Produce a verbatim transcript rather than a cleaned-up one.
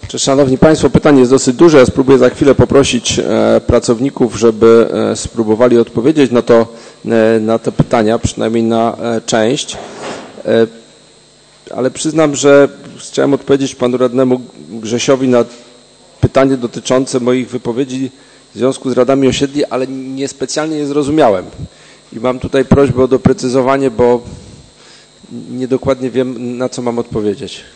Szanowni Państwo, pytanie jest dosyć duże. Ja spróbuję za chwilę poprosić pracowników, żeby spróbowali odpowiedzieć na to, na te pytania, przynajmniej na część. Ale przyznam, że chciałem odpowiedzieć panu radnemu Grzesiowi na pytanie dotyczące moich wypowiedzi w związku z radami osiedli, ale niespecjalnie je zrozumiałem. I mam tutaj prośbę o doprecyzowanie, bo niedokładnie wiem, na co mam odpowiedzieć.